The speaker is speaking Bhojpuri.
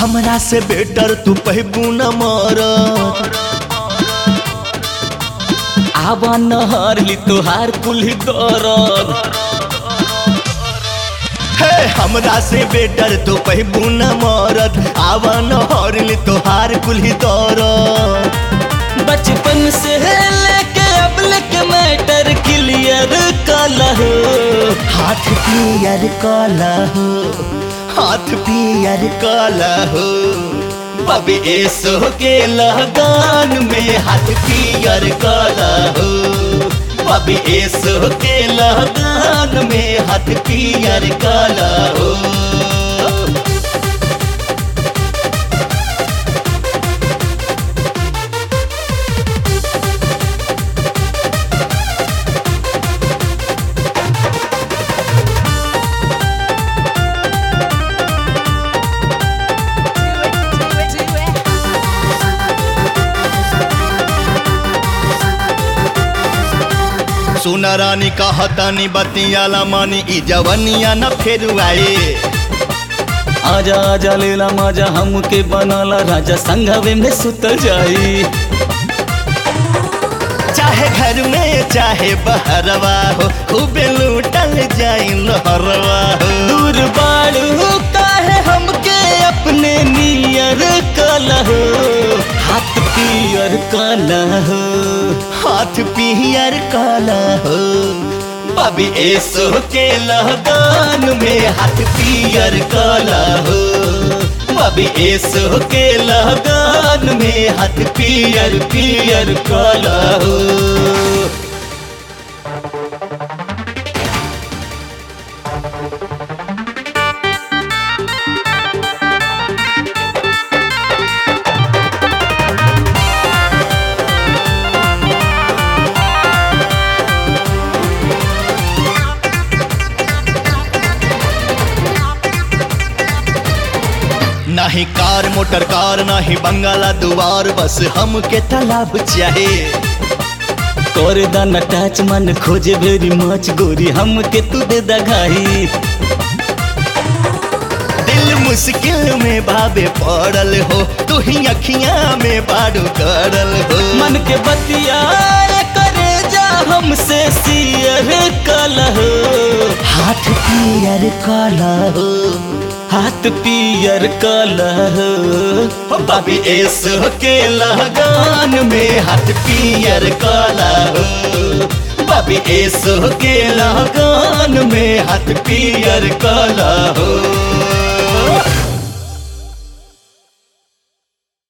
हमरा से बेटर तू पहबू न मरद आवा नहर ली तोहार कुल्ही दरद हे हमरा से बेटर तू पहबू न मरद आवा नहर ली तोहार कुल्ही दरद बचपन से लेके अब लेके मैटर क्लियर काला हो हाथ क्लियर काला हो हाथ पियर काला हो बबी ऐसो के लगान में हाथ पियर काला हो बबी ऐसो के लगान में हाथ पियर काला हो सुना रानी कहतानी बतियाला मानी ई जवनिया न फेर आए आजा आजा लेला मजा हमके बनाला राजा संघवे में सुत जाई चाहे घर में चाहे बहरवा हो खूबे लूटल जाई लहरवा हो दूर बाड़ू काहे हमके अपने नियर काला हो हाथ पियर काला हो हाथ पियर काला हो बबी ऐसो के लगान में हाथ पियर काला हो बबी ऐसो के लगान में हाथ पियर पियर काला हो नाही कार मोटर कार नाही बंगाला दुआर बस हमके तालाब चाहे कर दाना टच मन खोजे भेरी मच गोरी हमके तू दे दगाई दिल मुश्किल में भावे पड़ल हो तू ही अखियां में बाड़ू करल हो मन के बतिया करे जा हमसे सियर काला हो हाथ पियर काला हो हाथ पियर काला हो बबी ऐसो के लगान में हाथ पियर काला हो बबी ऐसो के लगान में हाथ पियर काला हो